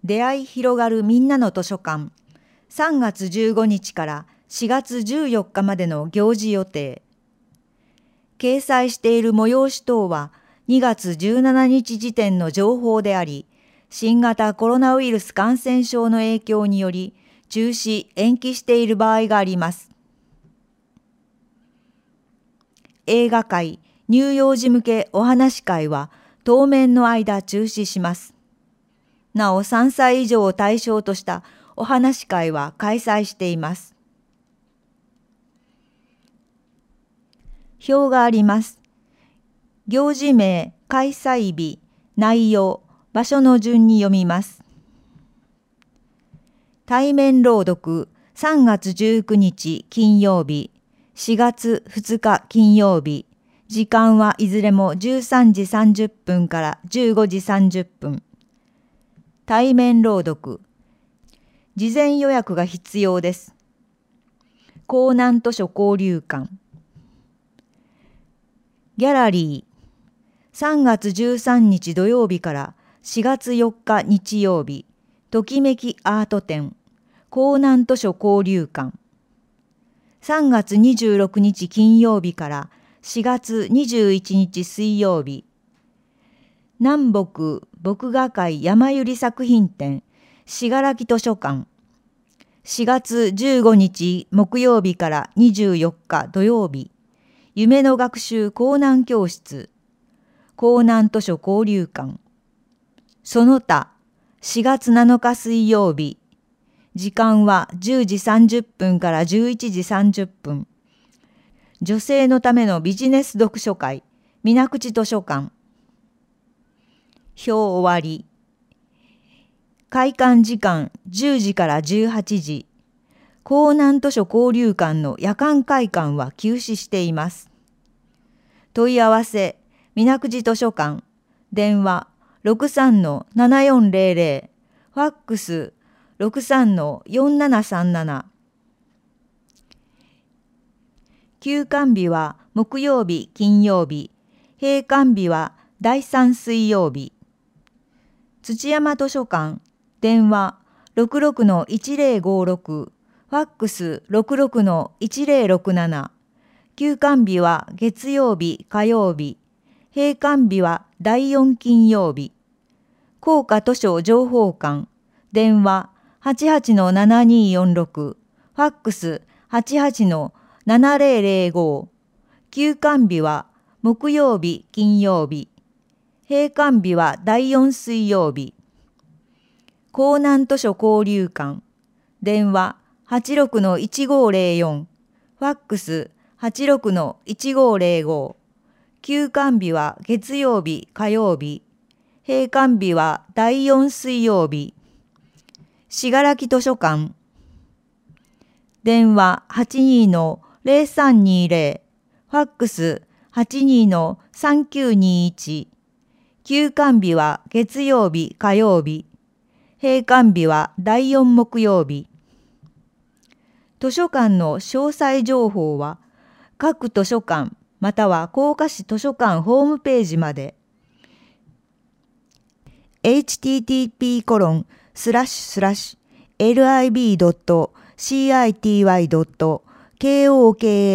出会い広がるみんなの図書館、3月15日から4月14日までの行事予定。掲載している催し等は2月17日時点の情報であり、新型コロナウイルス感染症の影響により中止・延期している場合があります。映画会、乳幼児向けお話会は当面の間中止します。なお3歳以上を対象としたお話会は開催しています。表があります。行事名、開催日、内容、場所の順に読みます。対面朗読、3月19日金曜日、4月2日金曜日、時間はいずれも13時30分から15時30分。対面朗読。事前予約が必要です。江南図書交流館。ギャラリー。3月13日土曜日から4月4日日曜日、ときめきアート展、江南図書交流館。3月26日金曜日から4月21日水曜日、南北墨画会山百合作品展、信楽図書館。4月15日木曜日から24日土曜日、夢の学習江南教室、江南図書交流館。その他、4月7日水曜日、時間は10時30分から11時30分。女性のためのビジネス読書会、水口図書館。表終わり。開館時間10時から18時。江南図書交流館の夜間開館は休止しています。問い合わせ、水口図書館。電話 63-7400。ファックス 63-4737。休館日は木曜日、金曜日。閉館日は第3水曜日。土山図書館。電話 66-1056。ファックス 66-1067。休館日は月曜日、火曜日。閉館日は第4金曜日。高価図書情報館。電話 88-7246。ファックス 88-7005。休館日は木曜日、金曜日。閉館日は第4水曜日。江南図書交流館。電話 86-1504。ファックス 86-1505。休館日は月曜日、火曜日。閉館日は第4水曜日。信楽図書館。電話 82-0320。ファックス 82-3921。休館日は月曜日、火曜日。閉館日は第4木曜日。図書館の詳細情報は各図書館または甲賀市図書館ホームページま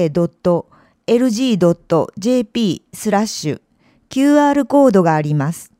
で。http://lib.city.koka.lg.jp/QR コードがあります。